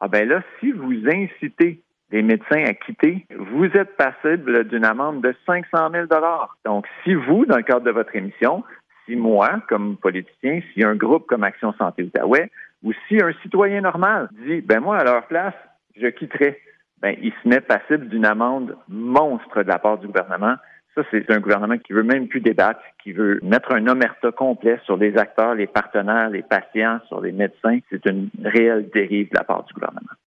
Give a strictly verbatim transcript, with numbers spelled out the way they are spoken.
ben là, si vous incitez les médecins à quitter, vous êtes passible d'une amende de cinq cent mille dollars. Donc, si vous, dans le cadre de votre émission, si moi, comme politicien, si un groupe comme Action Santé Outaouais, ou si un citoyen normal dit, ben moi, à leur place, je quitterai, ben il se met passible d'une amende monstre de la part du gouvernement. Ça, c'est un gouvernement qui veut même plus débattre, qui veut mettre un omerta complet sur les acteurs, les partenaires, les patients, sur les médecins. C'est une réelle dérive de la part du gouvernement.